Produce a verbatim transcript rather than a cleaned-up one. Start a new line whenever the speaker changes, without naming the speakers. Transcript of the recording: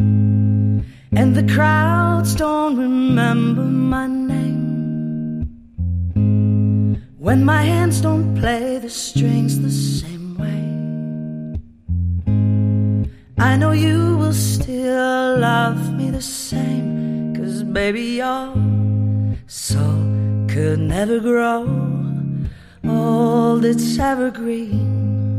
and the crowds don't remember my name. When my hands don't play the strings the same way, I know you will still love me the same. 'Cause baby, your soul could never grow old, it's evergreen.